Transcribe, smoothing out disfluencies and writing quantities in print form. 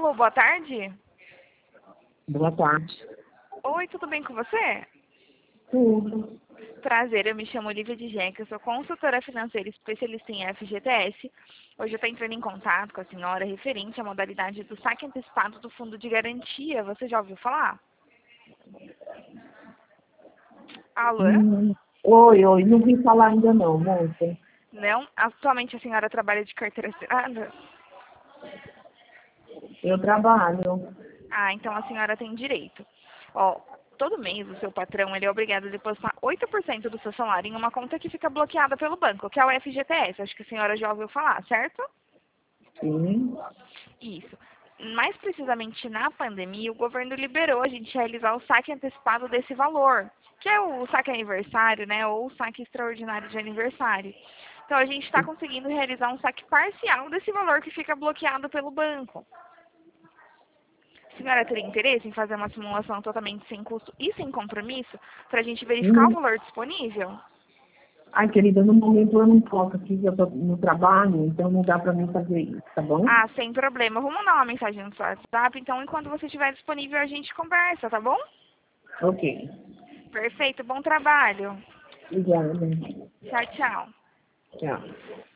Alô, boa tarde. Boa tarde. Oi, tudo bem com você? Tudo. Prazer, eu me chamo Olivia de Jeca, eu sou consultora financeira especialista em FGTS. Hoje eu estou entrando em contato com a senhora referente à modalidade do saque antecipado do Fundo de Garantia. Você já ouviu falar? Alô? Oi, não vim falar ainda não, moça. Não? Atualmente a senhora trabalha de carteira assinada? Eu trabalho. Ah, então a senhora tem direito. Ó, todo mês o seu patrão ele é obrigado a depositar 8% do seu salário em uma conta que fica bloqueada pelo banco, que é o FGTS. Acho que a senhora já ouviu falar, certo? Sim. Isso. Mais precisamente na pandemia, o governo liberou a gente realizar o saque antecipado desse valor, que é o saque aniversário, né, ou o saque extraordinário de aniversário. Então a gente está conseguindo realizar um saque parcial desse valor que fica bloqueado pelo banco. A senhora teria interesse em fazer uma simulação totalmente sem custo e sem compromisso para a gente verificar o Hum. valor disponível? Ai, querida, no momento eu não posso aqui, eu tô no trabalho, então não dá pra mim fazer isso, tá bom? Ah, sem problema. Vou mandar uma mensagem no seu WhatsApp, então enquanto você estiver disponível a gente conversa, tá bom? Ok. Perfeito, bom trabalho. Obrigada. Tchau, tchau. Tchau.